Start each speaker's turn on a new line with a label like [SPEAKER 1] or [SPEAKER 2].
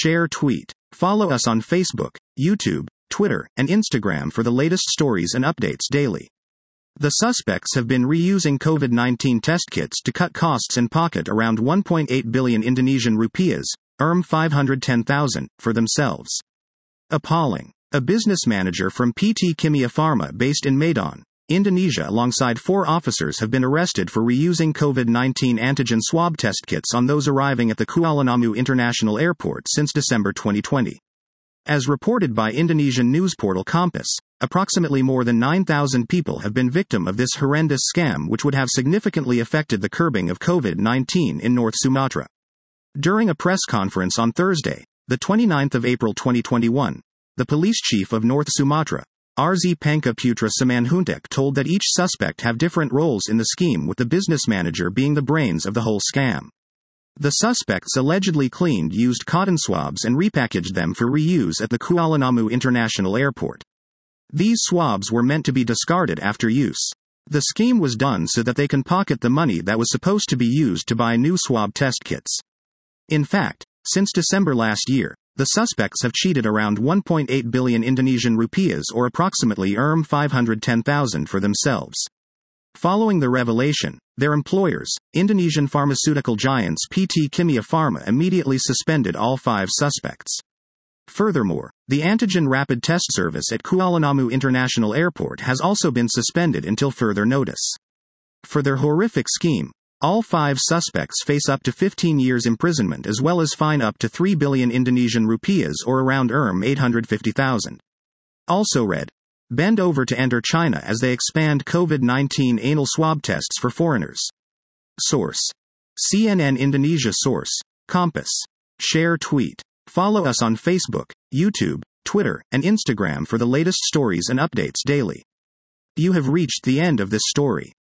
[SPEAKER 1] share, tweet. Follow us on Facebook, YouTube, Twitter, and Instagram for the latest stories and updates daily. The suspects have been reusing COVID-19 test kits to cut costs and pocket around 1.8 billion Indonesian rupiahs, 510,000, for themselves. Appalling. A business manager from PT Kimia Pharma based in Medan, Indonesia alongside 4 officers have been arrested for reusing COVID-19 antigen swab test kits on those arriving at the Kuala Namu International Airport since December 2020. As reported by Indonesian news portal Kompas, approximately more than 9,000 people have been victim of this horrendous scam, which would have significantly affected the curbing of COVID-19 in North Sumatra. During a press conference on Thursday, the 29th of April 2021, the police chief of North Sumatra, RZ Panka Putra Samanhuntek, told that each suspect have different roles in the scheme, with the business manager being the brains of the whole scam. The suspects allegedly cleaned used cotton swabs and repackaged them for reuse at the Kuala Namu International Airport. These swabs were meant to be discarded after use. The scheme was done so that they can pocket the money that was supposed to be used to buy new swab test kits. In fact, since December last year, the suspects have cheated around 1.8 billion Indonesian rupiahs, or approximately 510,000, for themselves. Following the revelation, their employers, Indonesian pharmaceutical giants PT Kimia Pharma, immediately suspended all 5 suspects. Furthermore, the antigen rapid test service at Kuala Namu International Airport has also been suspended until further notice. For their horrific scheme, all 5 suspects face up to 15 years imprisonment, as well as fine up to 3 billion Indonesian rupiahs, or around 850,000. Also read. Bend over to enter China as they expand COVID-19 anal swab tests for foreigners. Source. CNN Indonesia. Source. Kompas. Share, tweet. Follow us on Facebook, YouTube, Twitter, and Instagram for the latest stories and updates daily. You have reached the end of this story.